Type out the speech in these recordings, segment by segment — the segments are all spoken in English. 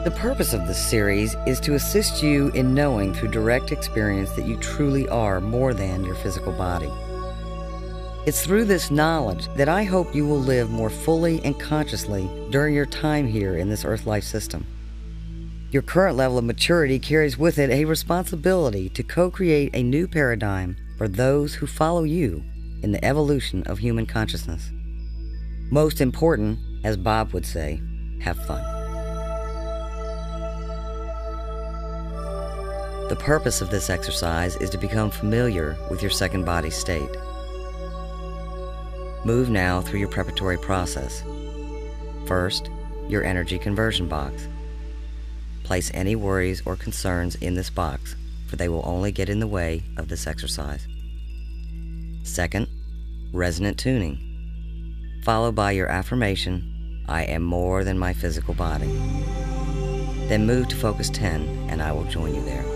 The purpose of this series is to assist you in knowing through direct experience that you truly are more than your physical body. It's through this knowledge that I hope you will live more fully and consciously during your time here in this Earth life system. Your current level of maturity carries with it a responsibility to co-create a new paradigm for those who follow you in the evolution of human consciousness. Most important, as Bob would say, have fun. The purpose of this exercise is to become familiar with your second body state. Move now through your preparatory process. First, your energy conversion box. Place any worries or concerns in this box, for they will only get in the way of this exercise. Second, resonant tuning, followed by your affirmation, I am more than my physical body. Then move to Focus 10, and I will join you there.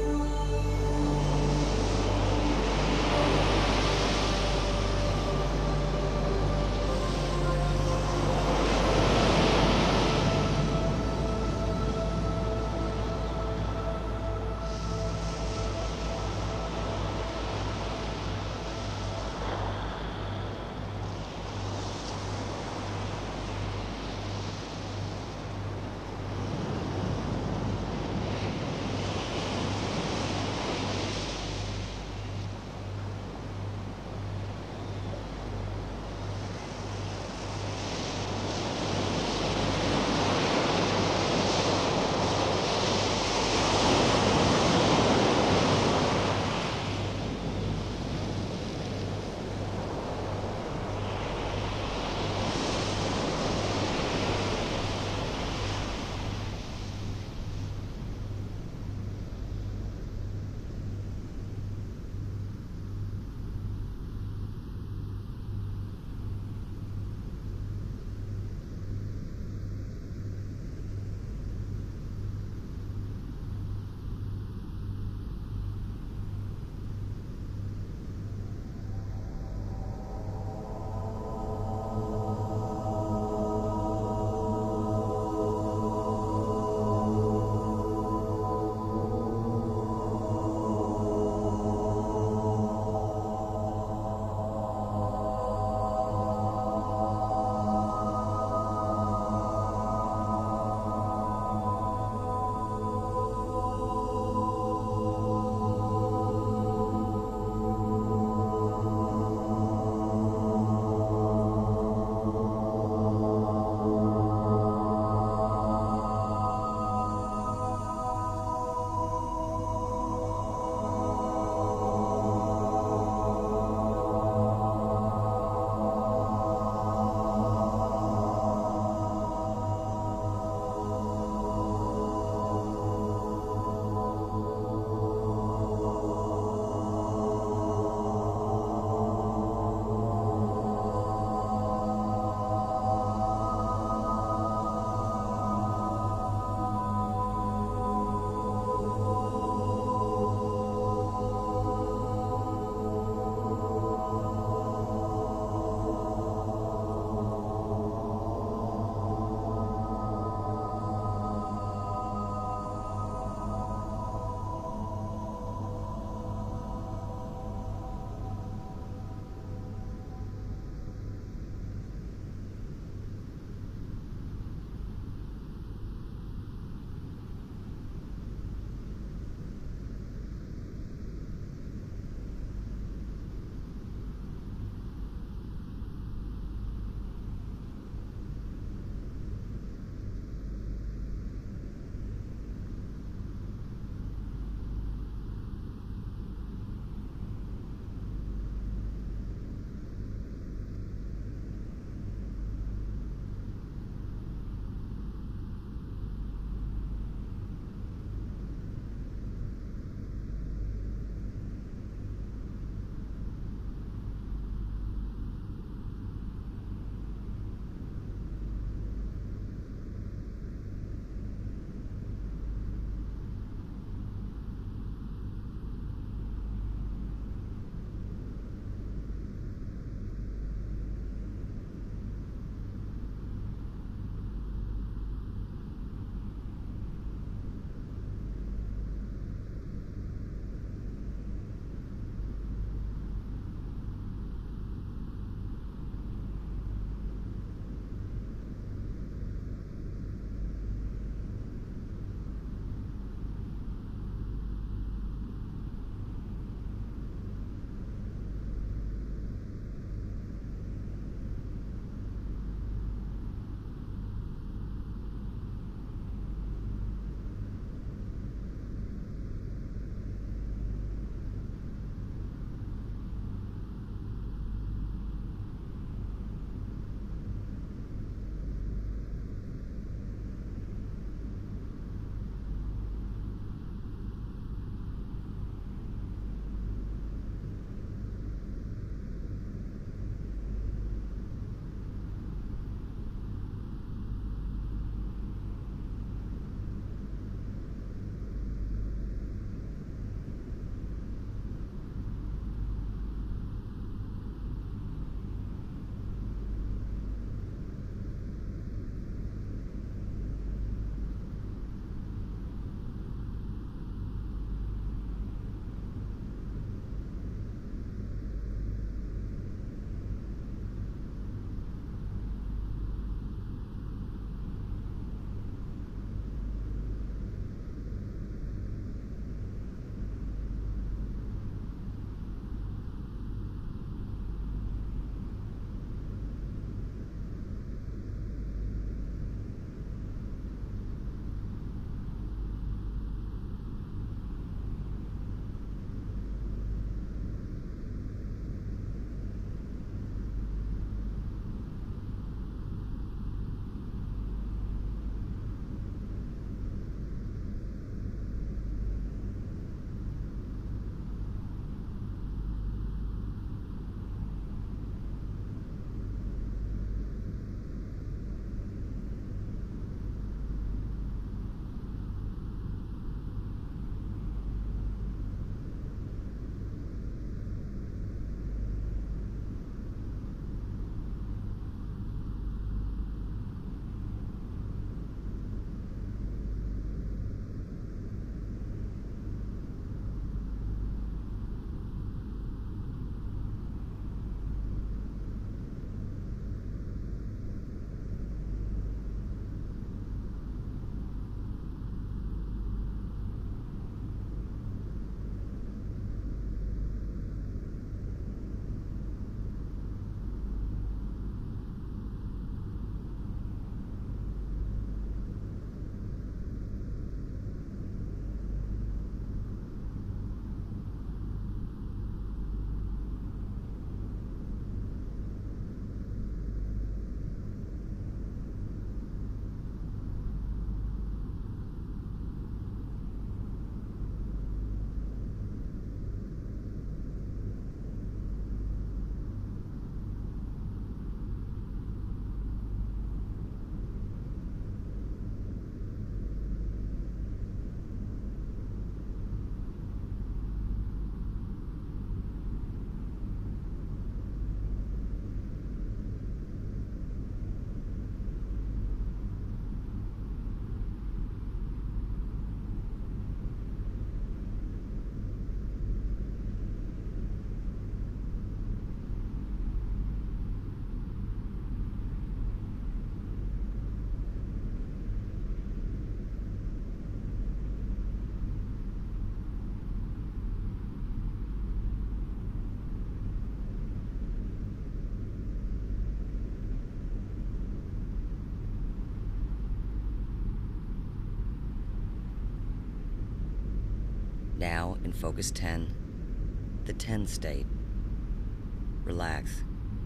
Now in focus 10, the 10 state. Relax.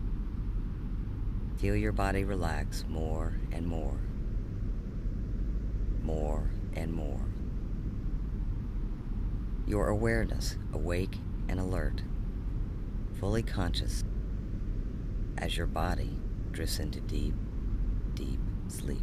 Feel your body relax more and more. More and more. Your awareness awake and alert, fully conscious as your body drifts into deep, deep sleep.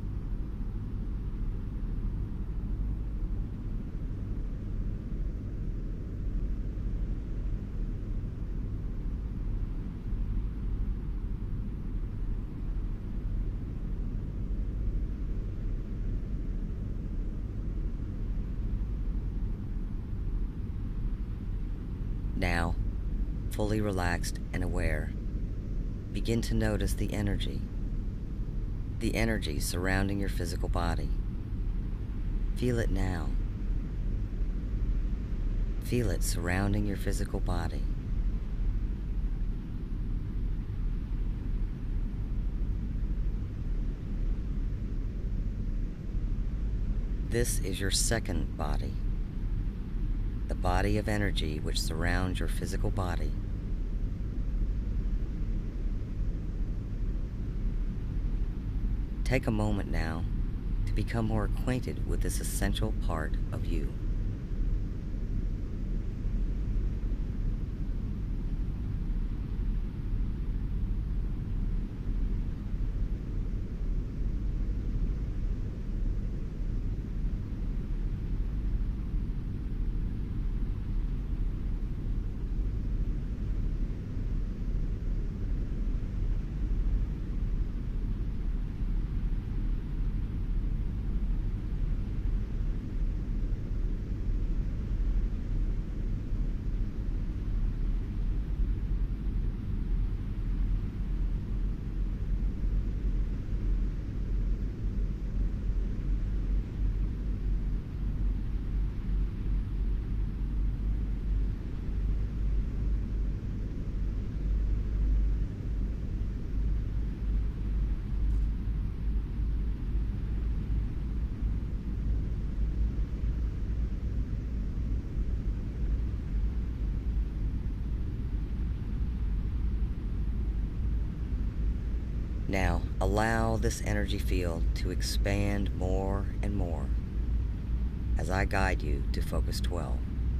Now, fully relaxed and aware, begin to notice the energy surrounding your physical body. Feel it now. Feel it surrounding your physical body. This is your second body, the body of energy which surrounds your physical body. Take a moment now to become more acquainted with this essential part of you. Now, allow this energy field to expand more and more as I guide you to focus 12.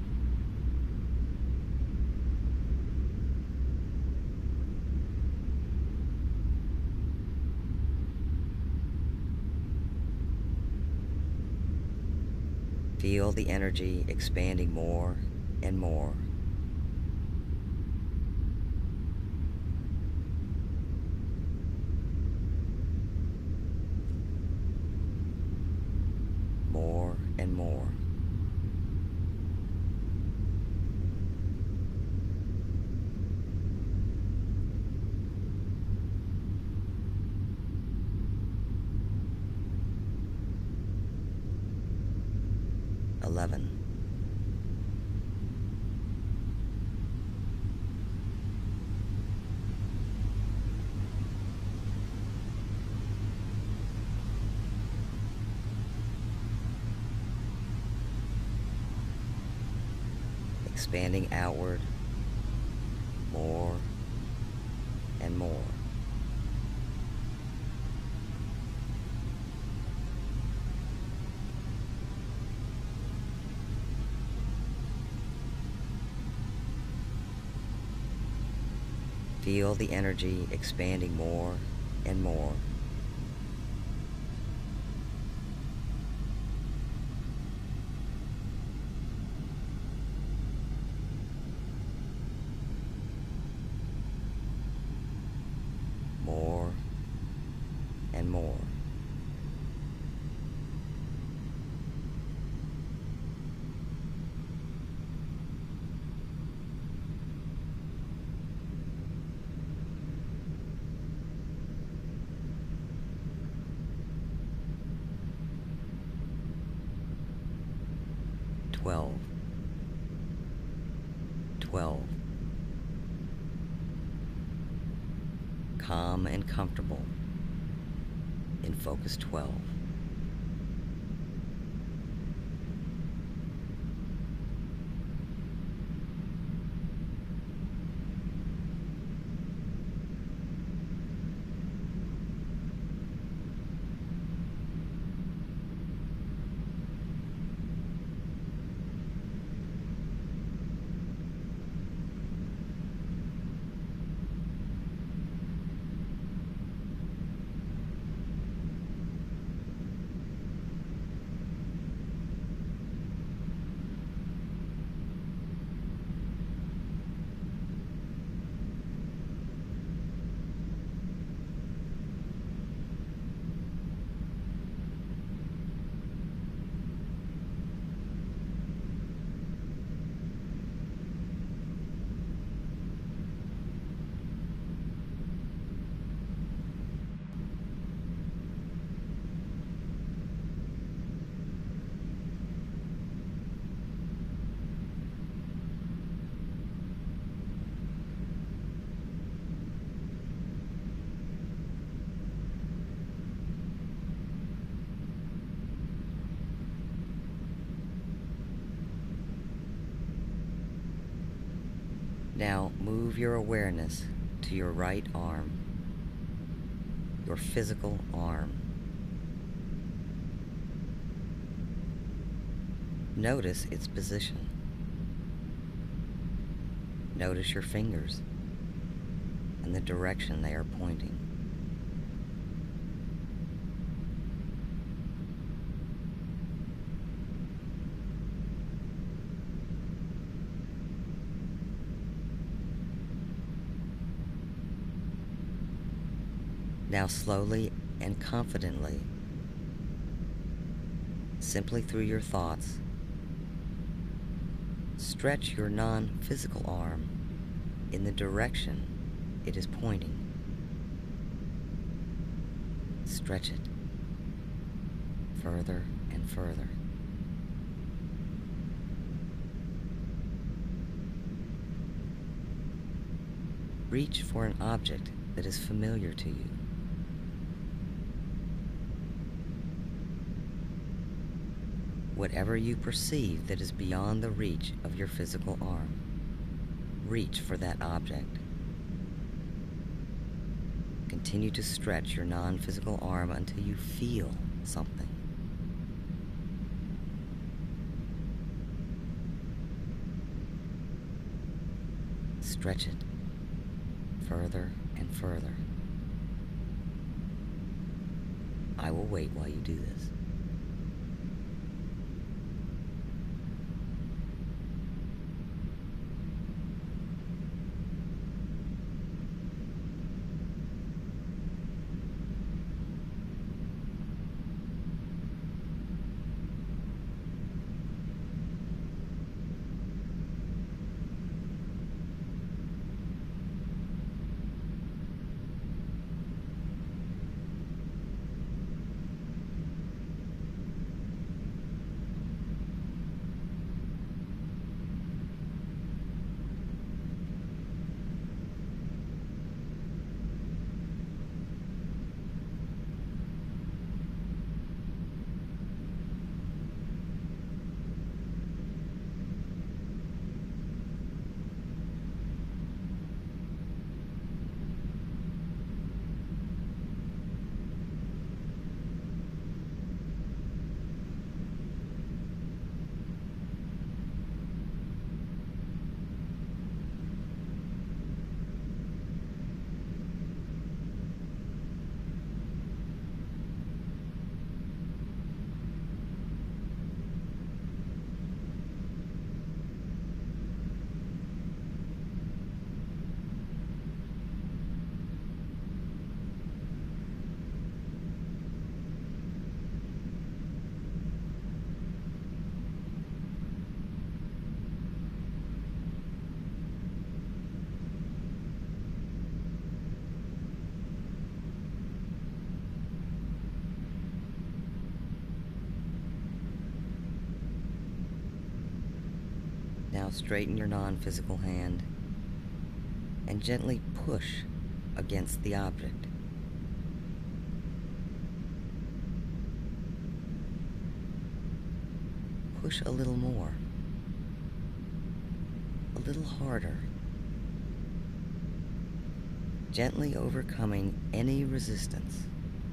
Feel the energy expanding more and more. More and more. Eleven. Expanding outward more and more. Feel the energy expanding more and more. More and more. Twelve. 12. Calm and comfortable in focus 12. Now move your awareness to your right arm, your physical arm. Notice its position. Notice your fingers and the direction they are pointing. Now slowly and confidently, simply through your thoughts, stretch your non-physical arm in the direction it is pointing. Stretch it further and further. Reach for an object that is familiar to you. Whatever you perceive that is beyond the reach of your physical arm, reach for that object. Continue to stretch your non-physical arm until you feel something. Stretch it further and further. I will wait while you do this. Now straighten your non-physical hand and gently push against the object. Push a little more, a little harder, gently overcoming any resistance.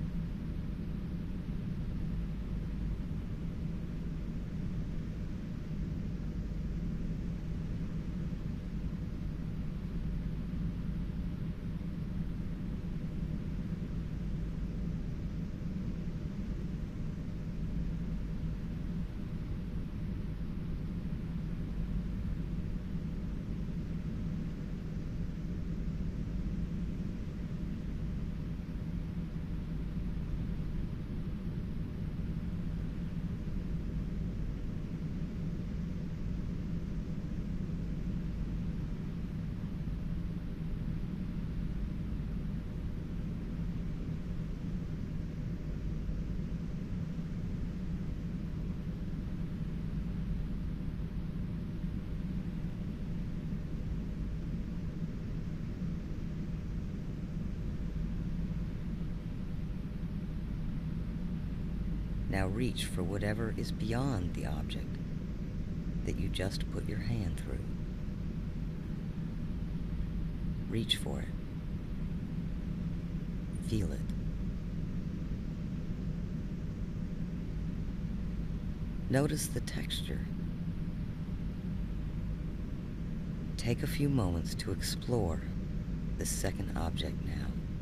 Now reach for whatever is beyond the object that you just put your hand through. Reach for it. Feel it. Notice the texture. Take a few moments to explore this second object now.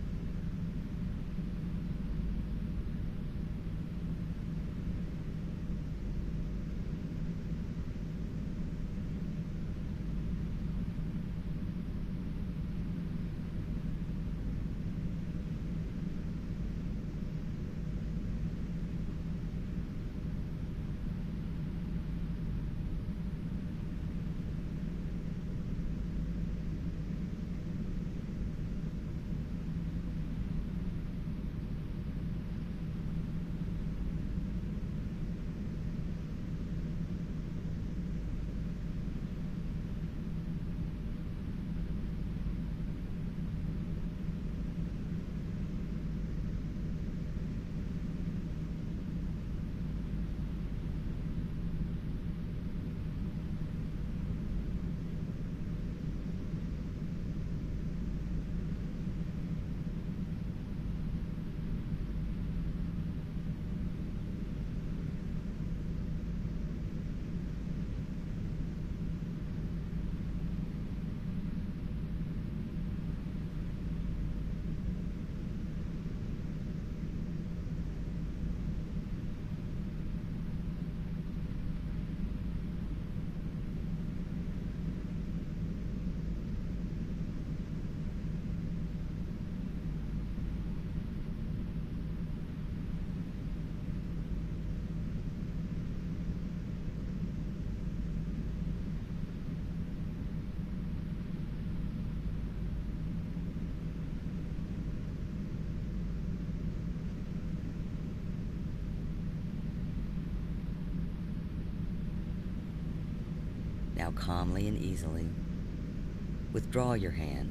Now calmly and easily, withdraw your hand,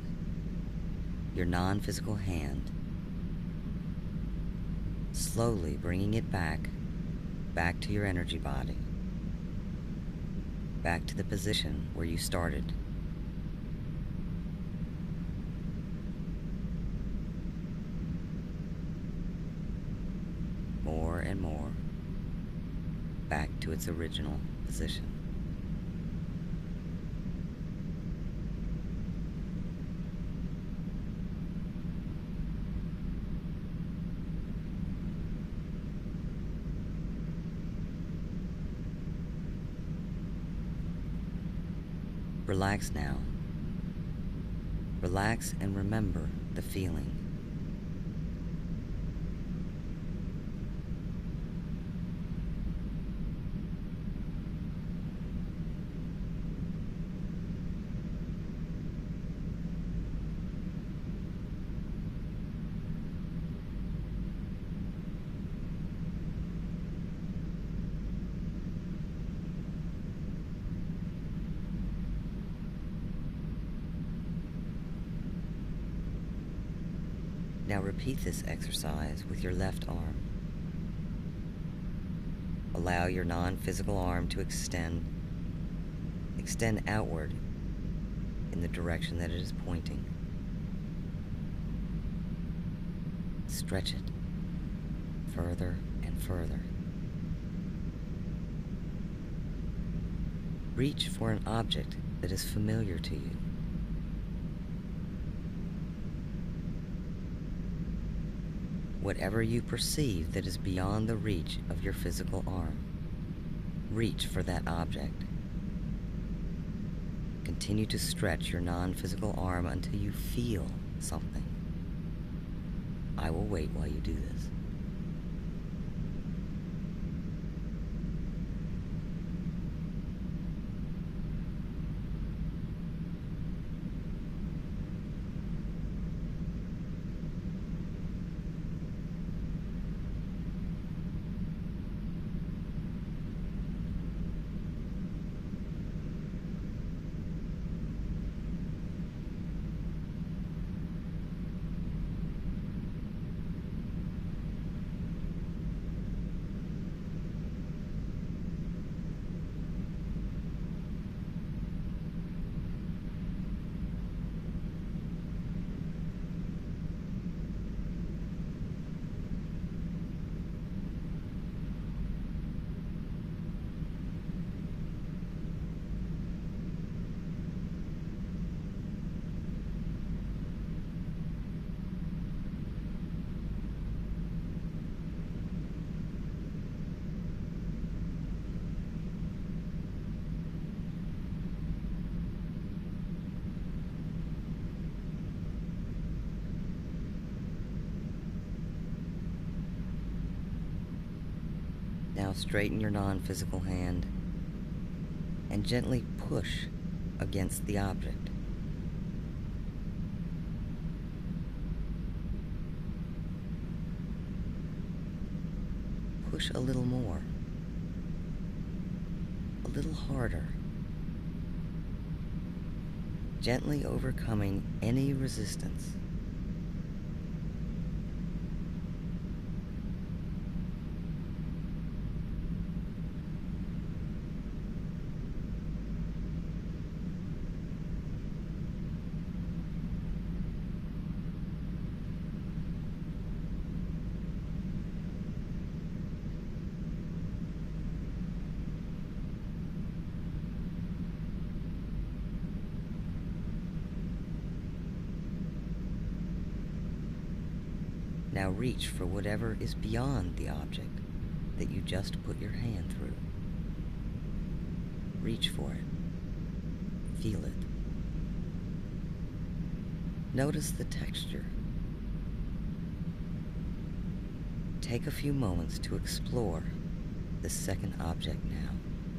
your non-physical hand, slowly bringing it back to your energy body, back to the position where you started. More and more, back to its original position. Relax now. Relax and remember the feeling. Now repeat this exercise with your left arm. Allow your non-physical arm to extend outward in the direction that it is pointing. Stretch it further and further. Reach for an object that is familiar to you. Whatever you perceive that is beyond the reach of your physical arm, reach for that object. Continue to stretch your non-physical arm until you feel something. I will wait while you do this. Now straighten your non-physical hand and gently push against the object. Push a little more, a little harder, gently overcoming any resistance. Now reach for whatever is beyond the object that you just put your hand through. Reach for it. Feel it. Notice the texture. Take a few moments to explore this second object now.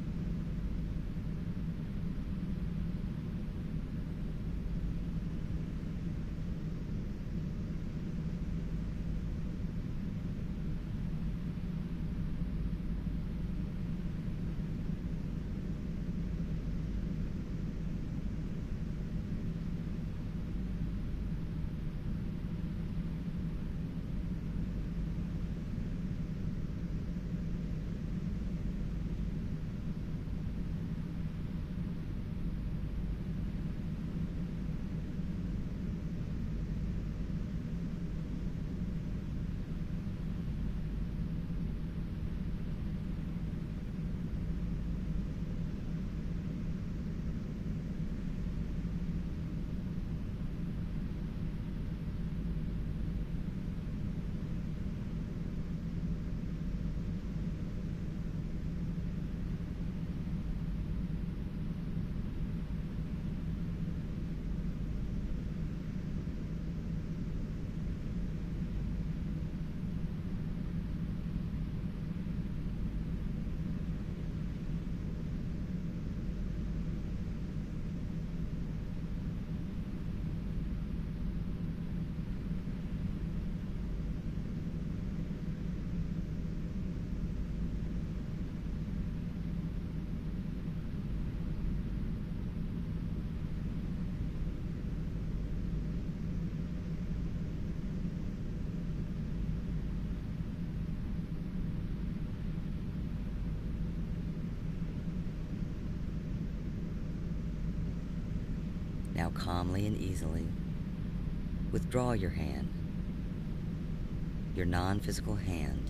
Now calmly and easily, withdraw your hand, your non-physical hand,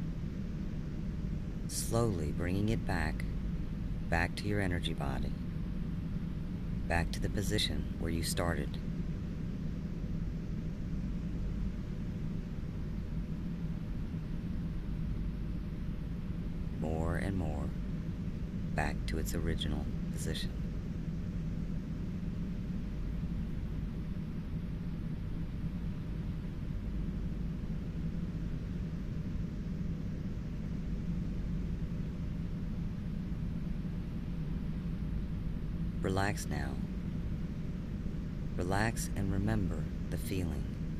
slowly bringing it back to your energy body, back to the position where you started. More and more, back to its original position. Relax now. Relax and remember the feeling.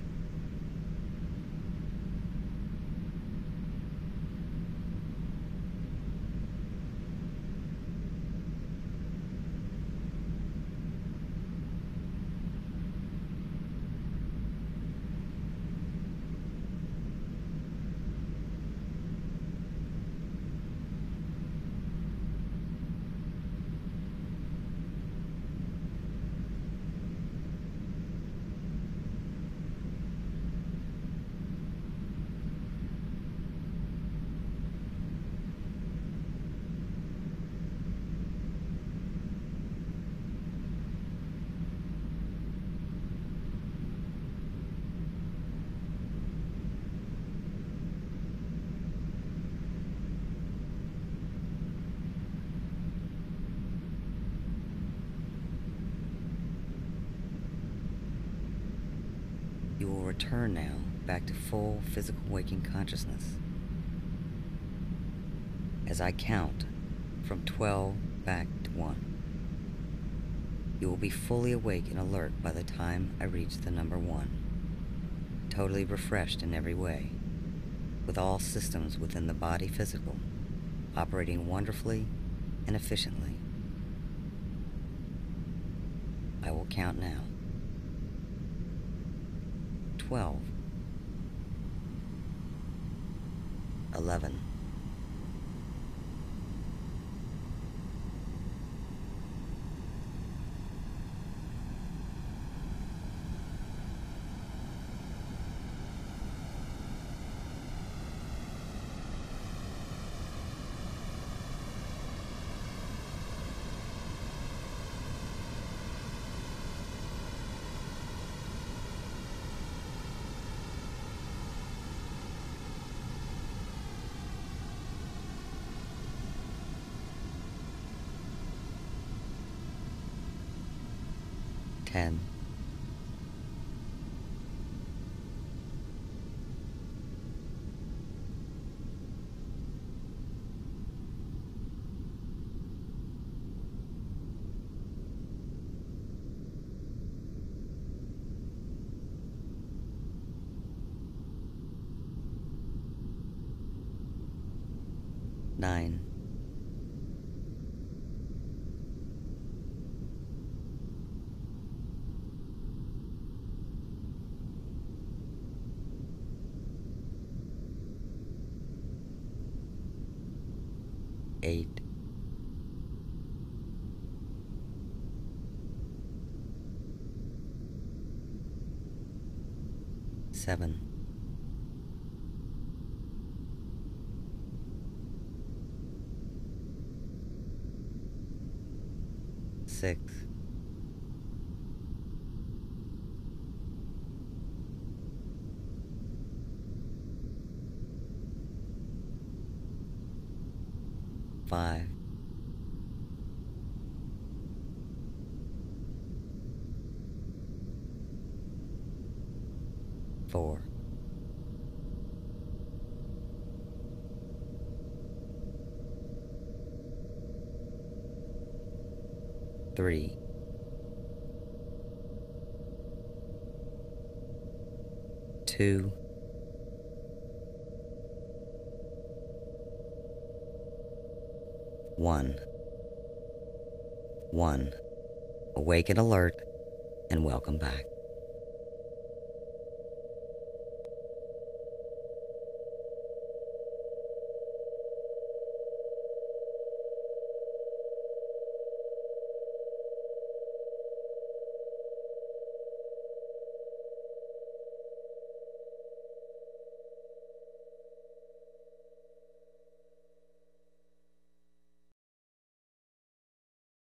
You will return now back to full physical waking consciousness. as I count from 12 back to 1. You will be fully awake and alert by the time I reach the number 1, totally refreshed in every way, with all systems within the body physical operating wonderfully and efficiently. I will count now. 12, 11, 10, 9, 8, 7, 6, 5, 4, 3, 2, 1. 1. Awake and alert, and welcome back.